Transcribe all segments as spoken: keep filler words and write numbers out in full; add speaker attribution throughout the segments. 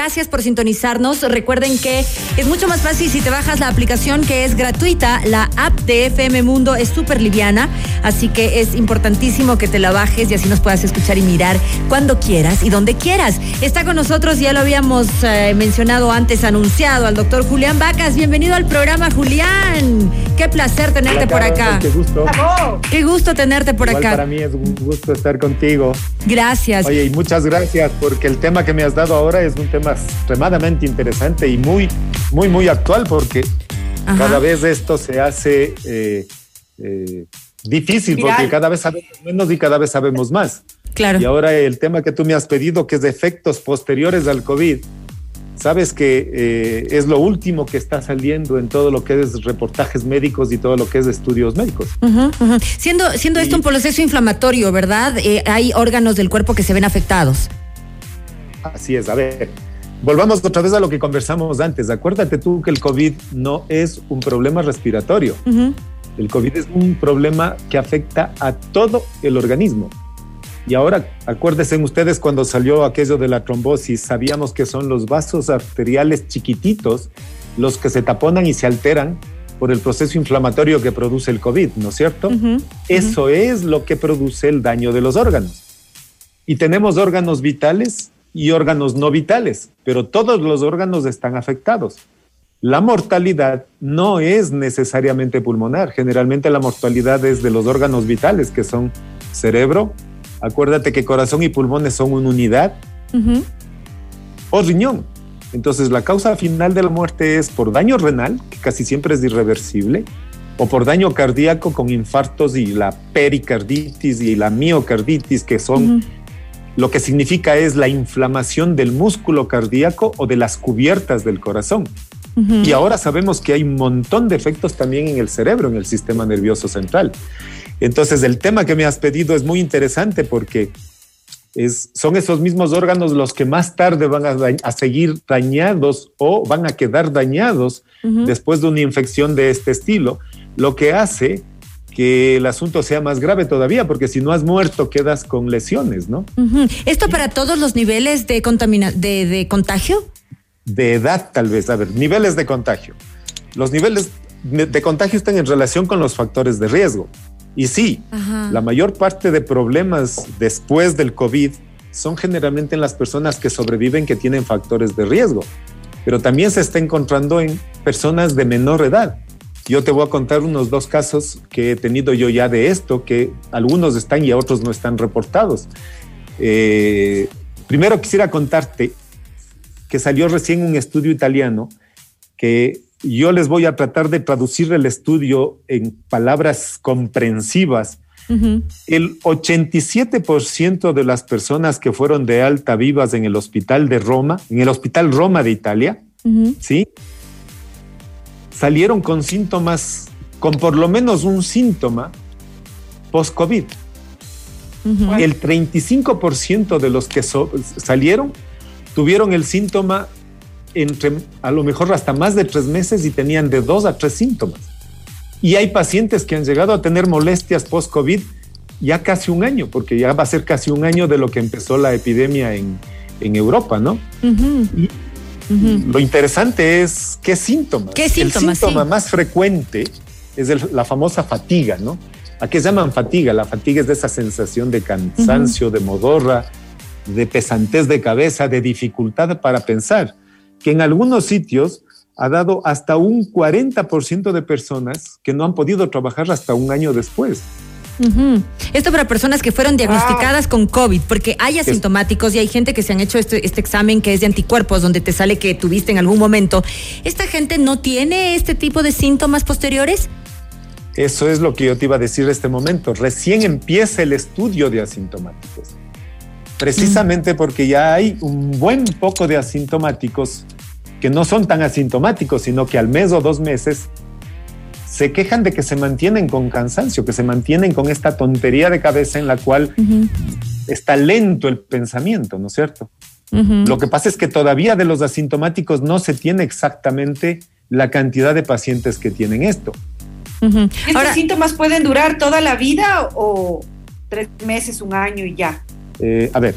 Speaker 1: gracias por sintonizarnos. Recuerden que es mucho más fácil si te bajas la aplicación, que es gratuita. La app de F M Mundo es súper liviana, así que es importantísimo que te la bajes y así nos puedas escuchar y mirar cuando quieras y donde quieras. Está con nosotros, ya lo habíamos eh, mencionado antes, anunciado, al doctor Julián Vacas. Bienvenido al programa, Julián. Qué placer tenerte
Speaker 2: Hola,
Speaker 1: por acá.
Speaker 2: Qué gusto.
Speaker 1: ¡Bravo! Qué gusto tenerte por
Speaker 2: Igual
Speaker 1: acá.
Speaker 2: Para mí es un gusto estar contigo.
Speaker 1: Gracias.
Speaker 2: Oye, y muchas gracias, porque el tema que me has dado ahora es un tema extremadamente interesante y muy, muy, muy actual, porque Ajá. cada vez esto se hace eh, eh, difícil, Viral. porque cada vez sabemos menos y cada vez sabemos más.
Speaker 1: Claro.
Speaker 2: Y ahora el tema que tú me has pedido, que es de efectos posteriores al COVID, sabes que eh, es lo último que está saliendo en todo lo que es reportajes médicos y todo lo que es estudios médicos.
Speaker 1: Uh-huh, uh-huh. Siendo, siendo y, esto un proceso inflamatorio, ¿verdad? Eh, hay órganos del cuerpo que se ven afectados.
Speaker 2: Así es. A ver, volvamos otra vez a lo que conversamos antes. Acuérdate tú que el COVID no es un problema respiratorio. Uh-huh. El COVID es un problema que afecta a todo el organismo. Y ahora, acuérdense ustedes cuando salió aquello de la trombosis, sabíamos que son los vasos arteriales chiquititos los que se taponan y se alteran por el proceso inflamatorio que produce el COVID, ¿no es cierto? Uh-huh, Eso uh-huh. es lo que produce el daño de los órganos. Y tenemos órganos vitales y órganos no vitales, pero todos los órganos están afectados. La mortalidad no es necesariamente pulmonar, generalmente la mortalidad es de los órganos vitales, que son cerebro. Acuérdate que corazón y pulmones son una unidad, uh-huh. o riñón. Entonces, la causa final de la muerte es por daño renal, que casi siempre es irreversible, o por daño cardíaco con infartos y la pericarditis y la miocarditis, que son, uh-huh. lo que significa es la inflamación del músculo cardíaco o de las cubiertas del corazón. Uh-huh. Y ahora sabemos que hay un montón de efectos también en el cerebro, en el sistema nervioso central. Entonces, el tema que me has pedido es muy interesante porque es, son esos mismos órganos los que más tarde van a, a seguir dañados o van a quedar dañados uh-huh. después de una infección de este estilo, lo que hace que el asunto sea más grave todavía, porque si no has muerto quedas con lesiones, ¿no?
Speaker 1: Uh-huh. ¿Esto para todos los niveles de, contamina- de, de contagio?
Speaker 2: De edad, tal vez. A ver, niveles de contagio. Los niveles de, de contagio están en relación con los factores de riesgo. Y sí, Ajá. la mayor parte de problemas después del COVID son generalmente en las personas que sobreviven, que tienen factores de riesgo. Pero también se está encontrando en personas de menor edad. Yo te voy a contar unos dos casos que he tenido yo ya de esto, que algunos están y otros no están reportados. Eh, primero quisiera contarte que salió recién un estudio italiano que yo les voy a tratar de traducir el estudio en palabras comprensivas. Uh-huh. El ochenta y siete por ciento de las personas que fueron de alta vivas en el hospital de Roma, en el hospital Roma de Italia, uh-huh. ¿sí? salieron con síntomas, con por lo menos un síntoma post-COVID. Uh-huh. El treinta y cinco por ciento de los que so- salieron tuvieron el síntoma entre a lo mejor hasta más de tres meses y tenían de dos a tres síntomas. Y hay pacientes que han llegado a tener molestias post-COVID ya casi un año, porque ya va a ser casi un año de lo que empezó la epidemia en, en Europa, ¿no? Uh-huh. Y uh-huh. lo interesante es qué síntomas.
Speaker 1: ¿Qué síntomas?
Speaker 2: El síntoma
Speaker 1: sí.
Speaker 2: más frecuente es el, la famosa fatiga, ¿no? ¿A qué se llaman fatiga? La fatiga es de esa sensación de cansancio, uh-huh. de modorra, de pesantez de cabeza, de dificultad para pensar, que en algunos sitios ha dado hasta un cuarenta por ciento de personas que no han podido trabajar hasta un año después.
Speaker 1: Uh-huh. Esto para personas que fueron diagnosticadas ah. con COVID, porque hay asintomáticos y hay gente que se han hecho este, este examen que es de anticuerpos, donde te sale que tuviste en algún momento. ¿Esta gente no tiene este tipo de síntomas posteriores?
Speaker 2: Eso es lo que yo te iba a decir en este momento. Recién empieza el estudio de asintomáticos. Precisamente uh-huh. porque ya hay un buen poco de asintomáticos que no son tan asintomáticos, sino que al mes o dos meses se quejan de que se mantienen con cansancio, que se mantienen con esta tontería de cabeza en la cual uh-huh. está lento el pensamiento, ¿no es cierto? Uh-huh. Lo que pasa es que todavía de los asintomáticos no se tiene exactamente la cantidad de pacientes que tienen esto.
Speaker 3: Uh-huh. ¿Estos Ahora, síntomas pueden durar toda la vida o tres meses, un año y ya?
Speaker 2: Eh, a ver,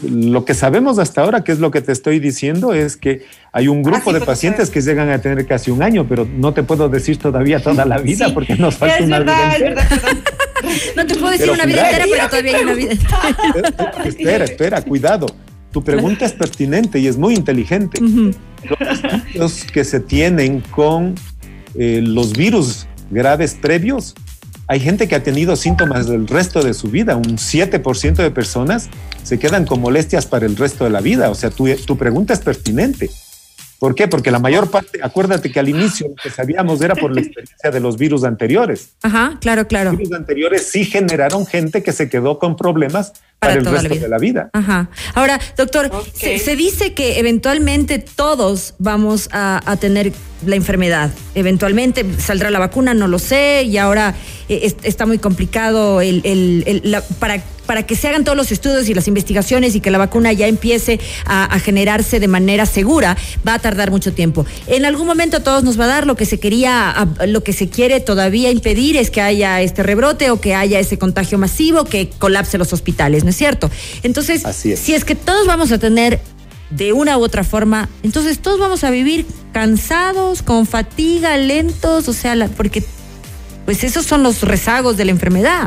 Speaker 2: lo que sabemos hasta ahora, que es lo que te estoy diciendo, es que hay un grupo de pacientes que llegan a tener casi un año, pero no te puedo decir todavía toda la vida, sí, porque nos falta
Speaker 3: es
Speaker 2: una
Speaker 3: verdad,
Speaker 2: vida entera.
Speaker 3: Es verdad,
Speaker 1: no te puedo decir pero una vida entera, pero todavía hay una vida entera.
Speaker 2: Espera, espera, cuidado. Tu pregunta es pertinente y es muy inteligente. Uh-huh. Los estudios que se tienen con eh, los virus graves previos, hay gente que ha tenido síntomas del resto de su vida. Un siete por ciento de personas se quedan con molestias para el resto de la vida. O sea, tu, tu pregunta es pertinente. ¿Por qué? Porque la mayor parte, acuérdate que al inicio lo que sabíamos era por la experiencia de los virus anteriores.
Speaker 1: Ajá, claro, claro.
Speaker 2: Los virus anteriores sí generaron gente que se quedó con problemas para, para el resto la de la vida.
Speaker 1: Ajá. Ahora, doctor, okay. se, se dice que eventualmente todos vamos a, a tener la enfermedad. Eventualmente saldrá la vacuna, no lo sé, y ahora eh, es, está muy complicado el, el, el, la, para, para que se hagan todos los estudios y las investigaciones y que la vacuna ya empiece a, a generarse de manera segura, va a tardar mucho tiempo. En algún momento a todos nos va a dar lo que se quería, a, lo que se quiere todavía impedir es que haya este rebrote o que haya ese contagio masivo, que colapse los hospitales, ¿no es cierto? Entonces, es. si es que todos vamos a tener de una u otra forma, entonces todos vamos a vivir cansados, con fatiga, lentos, o sea, la, porque pues esos son los rezagos de la enfermedad.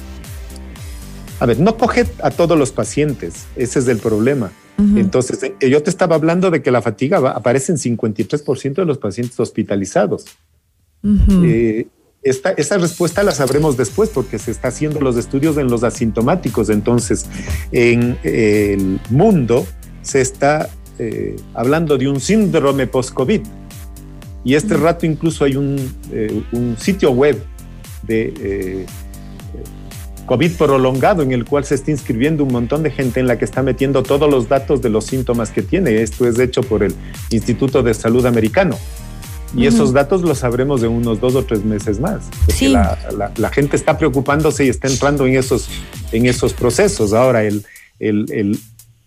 Speaker 2: A ver, no coge a todos los pacientes, ese es el problema. Uh-huh. Entonces, eh, yo te estaba hablando de que la fatiga va, aparece en cincuenta y tres por ciento de los pacientes hospitalizados. Uh-huh. Eh, esta, esa respuesta la sabremos después porque se está haciendo los estudios en los asintomáticos. Entonces, en eh, el mundo se está eh, hablando de un síndrome post-COVID. Y este uh-huh. rato incluso hay un, eh, un sitio web de eh, COVID prolongado en el cual se está inscribiendo un montón de gente en la que está metiendo todos los datos de los síntomas que tiene. Esto es hecho por el Instituto de Salud Americano. Y uh-huh. esos datos los sabremos en unos dos o tres meses más. Porque sí. la, la, la gente está preocupándose y está entrando en esos, en esos procesos. Ahora, el, el, el,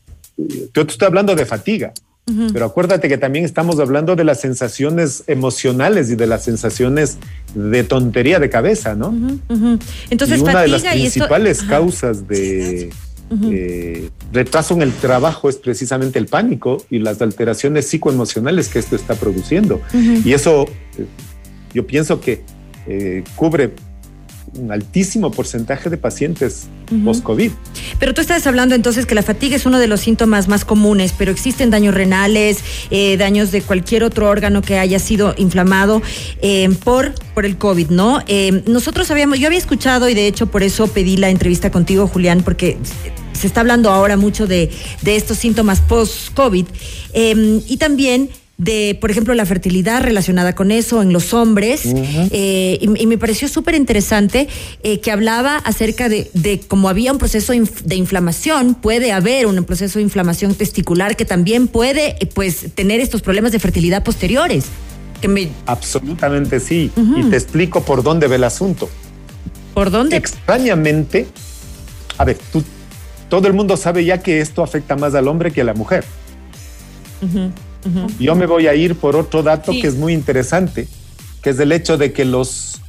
Speaker 2: yo te estoy hablando de fatiga. Uh-huh. Pero acuérdate que también estamos hablando de las sensaciones emocionales y de las sensaciones de tontería de cabeza, ¿no? Uh-huh, uh-huh.
Speaker 1: Entonces,
Speaker 2: y una
Speaker 1: fatiga
Speaker 2: de las principales
Speaker 1: y esto...
Speaker 2: causas de uh-huh. eh, retraso en el trabajo es precisamente el pánico y las alteraciones psicoemocionales que esto está produciendo. Uh-huh. Y eso, eh, yo pienso que eh, cubre un altísimo porcentaje de pacientes uh-huh. post-COVID.
Speaker 1: Pero tú estás hablando entonces que la fatiga es uno de los síntomas más comunes, pero existen daños renales, eh, daños de cualquier otro órgano que haya sido inflamado eh, por, por el COVID, ¿no? Eh, nosotros habíamos, yo había escuchado y de hecho por eso pedí la entrevista contigo, Julián, porque se está hablando ahora mucho de, de estos síntomas post-COVID eh, y también de, por ejemplo, la fertilidad relacionada con eso en los hombres, uh-huh. eh, y, y me pareció súper interesante eh, que hablaba acerca de, de cómo había un proceso inf- de inflamación, puede haber un proceso de inflamación testicular que también puede eh, pues tener estos problemas de fertilidad posteriores. Que me...
Speaker 2: Absolutamente sí, uh-huh. y te explico por dónde va el asunto.
Speaker 1: ¿Por dónde?
Speaker 2: Extrañamente, a ver, tú, todo el mundo sabe ya que esto afecta más al hombre que a la mujer.
Speaker 1: Uh-huh. Uh-huh.
Speaker 2: Yo me voy a ir por otro dato sí. que es muy interesante, que es el hecho de que los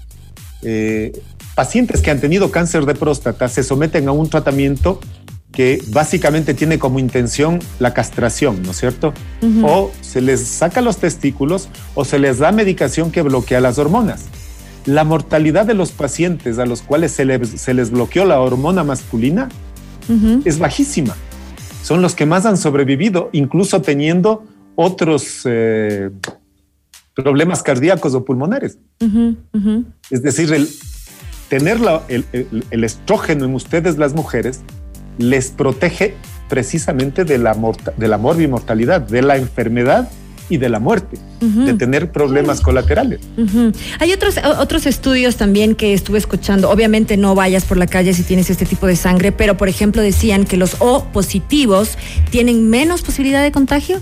Speaker 2: eh, pacientes que han tenido cáncer de próstata se someten a un tratamiento que básicamente tiene como intención la castración, ¿no es cierto? Uh-huh. O se les saca los testículos o se les da medicación que bloquea las hormonas. La mortalidad de los pacientes a los cuales se les, se les bloqueó la hormona masculina uh-huh. es bajísima. Son los que más han sobrevivido, incluso teniendo otros eh, problemas cardíacos o pulmonares. Uh-huh, uh-huh. Es decir, el tener la, el, el, el estrógeno en ustedes, las mujeres, les protege precisamente de la, morta, de la morbimortalidad, de la enfermedad y de la muerte, uh-huh. de tener problemas colaterales.
Speaker 1: Uh-huh. Hay otros, otros estudios también que estuve escuchando. Obviamente no vayas por la calle si tienes este tipo de sangre, pero por ejemplo decían que los O positivos tienen menos posibilidad de contagio.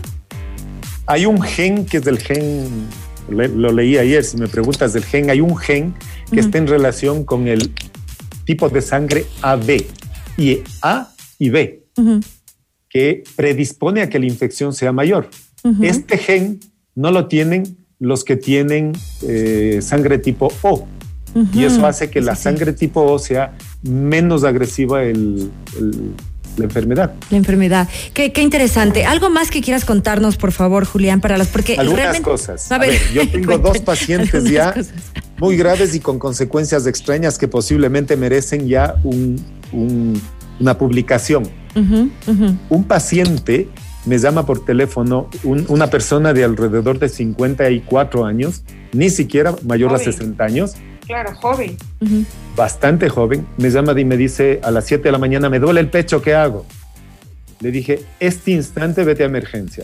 Speaker 2: Hay un gen que es del gen, lo leí ayer, si me preguntas del gen, hay un gen que uh-huh. está en relación con el tipo de sangre A B, y A y B, uh-huh. que predispone a que la infección sea mayor. Uh-huh. Este gen no lo tienen los que tienen eh, sangre tipo O, uh-huh. y eso hace que sí, la sí. sangre tipo O sea menos agresiva el, el la enfermedad.
Speaker 1: La enfermedad. Qué, qué interesante. Algo más que quieras contarnos, por favor, Julián, para las... Porque
Speaker 2: algunas
Speaker 1: realmente...
Speaker 2: cosas. A ver, a ver yo tengo dos pacientes ya cosas. muy graves y con consecuencias extrañas que posiblemente merecen ya un, un, una publicación. Uh-huh, uh-huh. Un paciente me llama por teléfono, un, una persona de alrededor de cincuenta y cuatro años, ni siquiera mayor joven. a sesenta años.
Speaker 3: Claro, joven.
Speaker 2: Uh-huh. Bastante joven. Me llama y me dice a las siete de la mañana, me duele el pecho, ¿qué hago? Le dije, este instante vete a emergencia.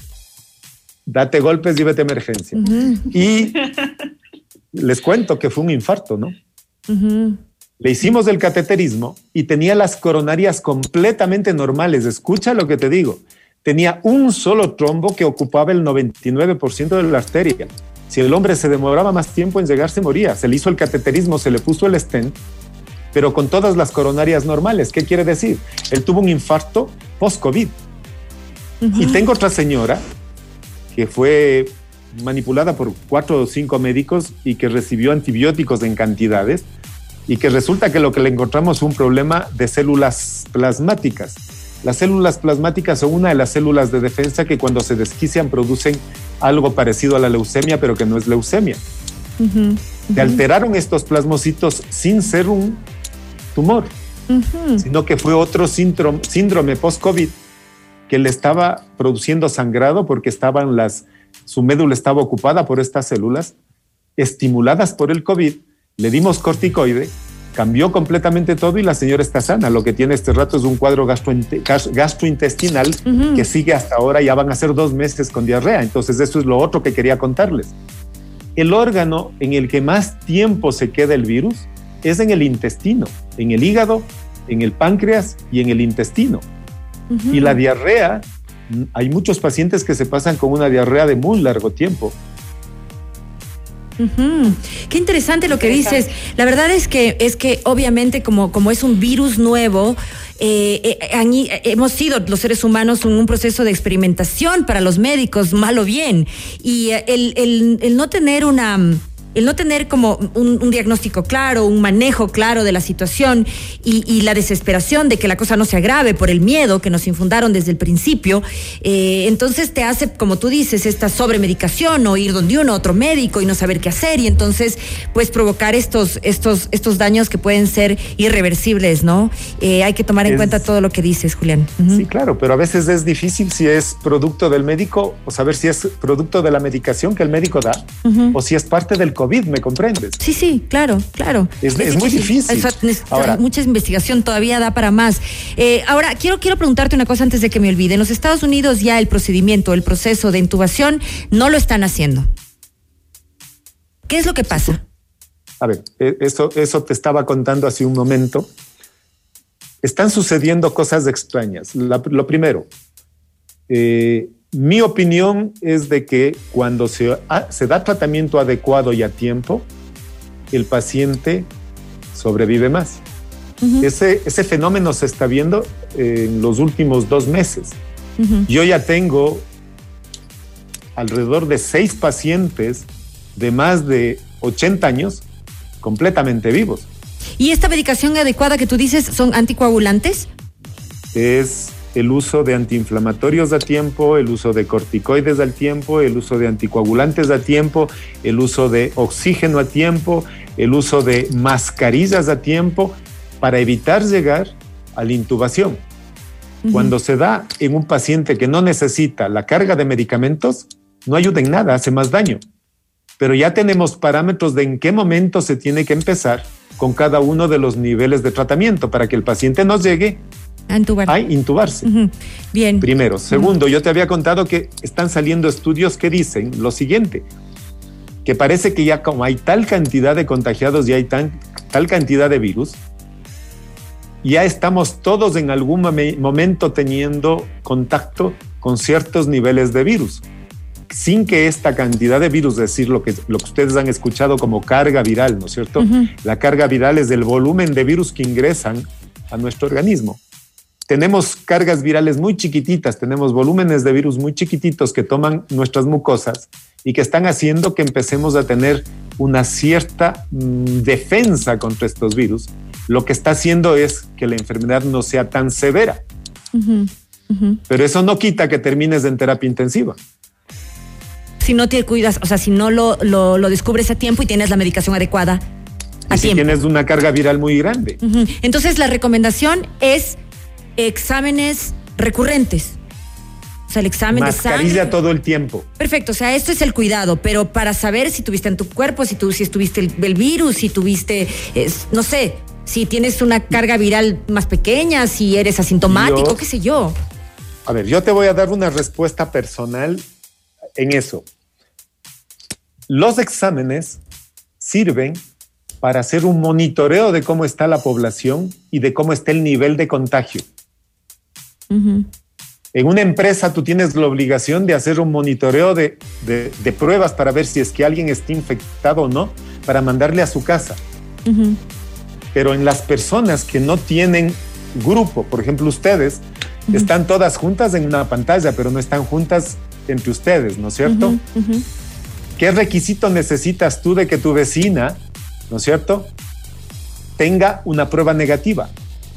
Speaker 2: Date golpes y vete a emergencia. Uh-huh. Y les cuento que fue un infarto, ¿no? Uh-huh. Le hicimos el cateterismo y tenía las coronarias completamente normales. Escucha lo que te digo. Tenía un solo trombo que ocupaba el noventa y nueve por ciento de la arteria. Si el hombre se demoraba más tiempo en llegar, se moría. Se le hizo el cateterismo, se le puso el stent, pero con todas las coronarias normales. ¿Qué quiere decir? Él tuvo un infarto post-COVID. Uh-huh. Y tengo otra señora que fue manipulada por cuatro o cinco médicos y que recibió antibióticos en cantidades y que resulta que lo que le encontramos fue un problema de células plasmáticas. Las células plasmáticas son una de las células de defensa que cuando se desquician producen algo parecido a la leucemia, pero que no es leucemia. Uh-huh, uh-huh. Se alteraron estos plasmocitos sin ser un tumor, uh-huh. sino que fue otro síndrome, síndrome post-COVID que le estaba produciendo sangrado porque estaban las, su médula estaba ocupada por estas células, estimuladas por el COVID, le dimos corticoide, cambió completamente todo y la señora está sana. Lo que tiene este rato es un cuadro gastroint- gastrointestinal uh-huh. que sigue hasta ahora, ya van a ser dos meses con diarrea. Entonces eso es lo otro que quería contarles. El órgano en el que más tiempo se queda el virus es en el intestino, en el hígado, en el páncreas y en el intestino. Uh-huh. Y la diarrea, hay muchos pacientes que se pasan con una diarrea de muy largo tiempo.
Speaker 1: Uh-huh. Qué interesante lo que dices. La verdad es que es que obviamente como, como es un virus nuevo, eh, eh, hemos sido los seres humanos en un proceso de experimentación para los médicos, mal o bien, y el, el, el no tener una... el no tener como un, un diagnóstico claro, un manejo claro de la situación y, y la desesperación de que la cosa no se agrave por el miedo que nos infundaron desde el principio, eh, entonces te hace, como tú dices, esta sobremedicación o ir donde uno, otro médico y no saber qué hacer y entonces pues provocar estos, estos, estos daños que pueden ser irreversibles, ¿no? Eh, hay que tomar en es, cuenta todo lo que dices, Julián. Uh-huh.
Speaker 2: Sí, claro, pero a veces es difícil si es producto del médico o saber si es producto de la medicación que el médico da uh-huh. o si es parte del COVID. COVID, ¿me comprendes?
Speaker 1: Sí, sí, claro, claro.
Speaker 2: Es, es, es muy difícil.
Speaker 1: Es, ahora, mucha investigación todavía da para más. Eh, ahora, quiero, quiero preguntarte una cosa antes de que me olvide. En los Estados Unidos ya el procedimiento, el proceso de intubación no lo están haciendo. ¿Qué es lo que pasa?
Speaker 2: A ver, eso, eso te estaba contando hace un momento. Están sucediendo cosas extrañas. La, lo primero, eh, mi opinión es de que cuando se, ah, se da tratamiento adecuado y a tiempo, el paciente sobrevive más. Uh-huh. Ese, ese fenómeno se está viendo en los últimos dos meses. Uh-huh. Yo ya tengo alrededor de seis pacientes de más de ochenta años completamente vivos.
Speaker 1: ¿Y esta medicación adecuada que tú dices son anticoagulantes?
Speaker 2: Es el uso de antiinflamatorios a tiempo, el uso de corticoides al tiempo, el uso de anticoagulantes a tiempo, el uso de oxígeno a tiempo, el uso de mascarillas a tiempo para evitar llegar a la intubación. Uh-huh. Cuando se da en un paciente que no necesita la carga de medicamentos, no ayuda en nada, hace más daño. Pero ya tenemos parámetros de en qué momento se tiene que empezar con cada uno de los niveles de tratamiento para que el paciente no llegue
Speaker 1: a intubar.
Speaker 2: a intubarse.
Speaker 1: Uh-huh. Bien.
Speaker 2: Primero. Segundo, uh-huh. yo te había contado que están saliendo estudios que dicen lo siguiente, que parece que ya como hay tal cantidad de contagiados y hay tan, tal cantidad de virus, ya estamos todos en algún mom- momento teniendo contacto con ciertos niveles de virus, sin que esta cantidad de virus, es decir, lo que, lo que ustedes han escuchado como carga viral, ¿no es cierto? Uh-huh. La carga viral es el volumen de virus que ingresan a nuestro organismo. Tenemos cargas virales muy chiquititas, tenemos volúmenes de virus muy chiquititos que toman nuestras mucosas y que están haciendo que empecemos a tener una cierta mmm, defensa contra estos virus. Lo que está haciendo es que la enfermedad no sea tan severa. Uh-huh, uh-huh. Pero eso no quita que termines en terapia intensiva.
Speaker 1: Si no te cuidas, o sea, si no lo, lo, lo descubres a tiempo y tienes la medicación adecuada a
Speaker 2: y si
Speaker 1: tiempo.
Speaker 2: Tienes una carga viral muy grande.
Speaker 1: Uh-huh. Entonces, la recomendación es exámenes recurrentes. O sea, el examen
Speaker 2: Mascarilla
Speaker 1: de sangre.
Speaker 2: todo el tiempo.
Speaker 1: Perfecto, o sea, esto es el cuidado, pero para saber si tuviste en tu cuerpo, si tú si estuviste el, el virus, si tuviste, es, no sé, si tienes una carga viral más pequeña, si eres asintomático, yo, qué sé yo.
Speaker 2: A ver, yo te voy a dar una respuesta personal en eso. Los exámenes sirven para hacer un monitoreo de cómo está la población y de cómo está el nivel de contagio. Uh-huh. En una empresa tú tienes la obligación de hacer un monitoreo de, de, de pruebas para ver si es que alguien está infectado o no, para mandarle a su casa. Uh-huh. Pero en las personas que no tienen grupo, por ejemplo ustedes, uh-huh. están todas juntas en una pantalla, pero no están juntas entre ustedes, ¿no es cierto? Uh-huh. Uh-huh. ¿Qué requisito necesitas tú de que tu vecina, ¿no es cierto?, tenga una prueba negativa?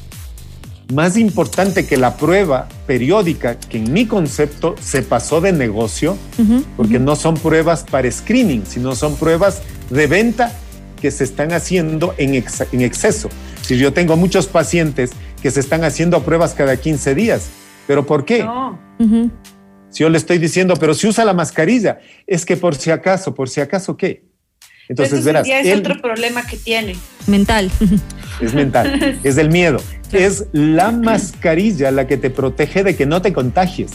Speaker 2: Más importante que la prueba periódica, que en mi concepto se pasó de negocio, uh-huh, porque uh-huh. no son pruebas para screening, sino son pruebas de venta que se están haciendo en, ex- en exceso. Si yo tengo muchos pacientes que se están haciendo pruebas cada quince días, ¿pero por qué?
Speaker 3: No.
Speaker 1: Uh-huh.
Speaker 2: Si yo le estoy diciendo, pero si usa la mascarilla, es que por si acaso, ¿por si acaso qué?
Speaker 3: Entonces, verás, ya es él, otro problema que tiene.
Speaker 1: Mental.
Speaker 2: Es mental, es del miedo. Es la mascarilla la que te protege de que no te contagies.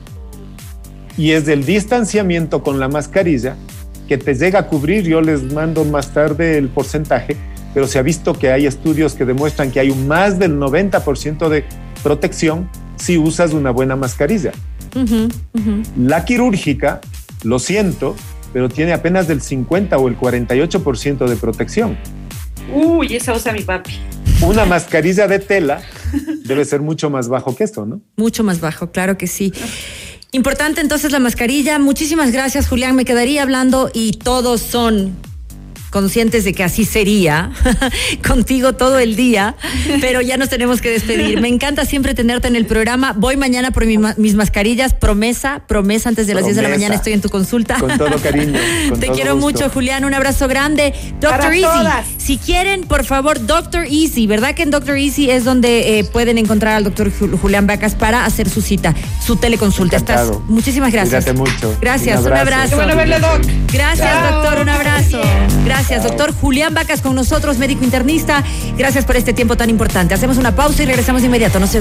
Speaker 2: Y es del distanciamiento con la mascarilla que te llega a cubrir. Yo les mando más tarde el porcentaje, pero se ha visto que hay estudios que demuestran que hay un más del noventa por ciento de protección si usas una buena mascarilla. Uh-huh, uh-huh. La quirúrgica, lo siento, pero tiene apenas del cincuenta o el cuarenta y ocho por ciento de protección.
Speaker 3: Uy, esa usa mi papi.
Speaker 2: Una mascarilla de tela debe ser mucho más bajo que esto, ¿no?
Speaker 1: Mucho más bajo, claro que sí. Importante entonces la mascarilla. Muchísimas gracias, Julián. Me quedaría hablando y todos son conscientes de que así sería contigo todo el día, pero ya nos tenemos que despedir. Me encanta siempre tenerte en el programa. Voy mañana por mi, mis mascarillas, promesa, promesa, antes de las promesa. diez de la mañana estoy en tu consulta.
Speaker 2: Con todo cariño. Con
Speaker 1: Te
Speaker 2: todo
Speaker 1: quiero
Speaker 2: gusto.
Speaker 1: mucho, Julián, un abrazo grande. doctor Easy, todas. Si quieren, por favor, doctor Easy, ¿verdad que en doctor Easy es donde eh, pueden encontrar al doctor Julián Vacas para hacer su cita, su teleconsulta? Estás, muchísimas gracias.
Speaker 2: Cuídate mucho.
Speaker 1: Gracias, un abrazo. Un abrazo.
Speaker 3: Qué bueno verle, Doc.
Speaker 1: Gracias,
Speaker 3: Chao.
Speaker 1: doctor, un abrazo. Gracias. Gracias, doctor Julián Vacas con nosotros, médico internista. Gracias por este tiempo tan importante. Hacemos una pausa y regresamos de inmediato. No se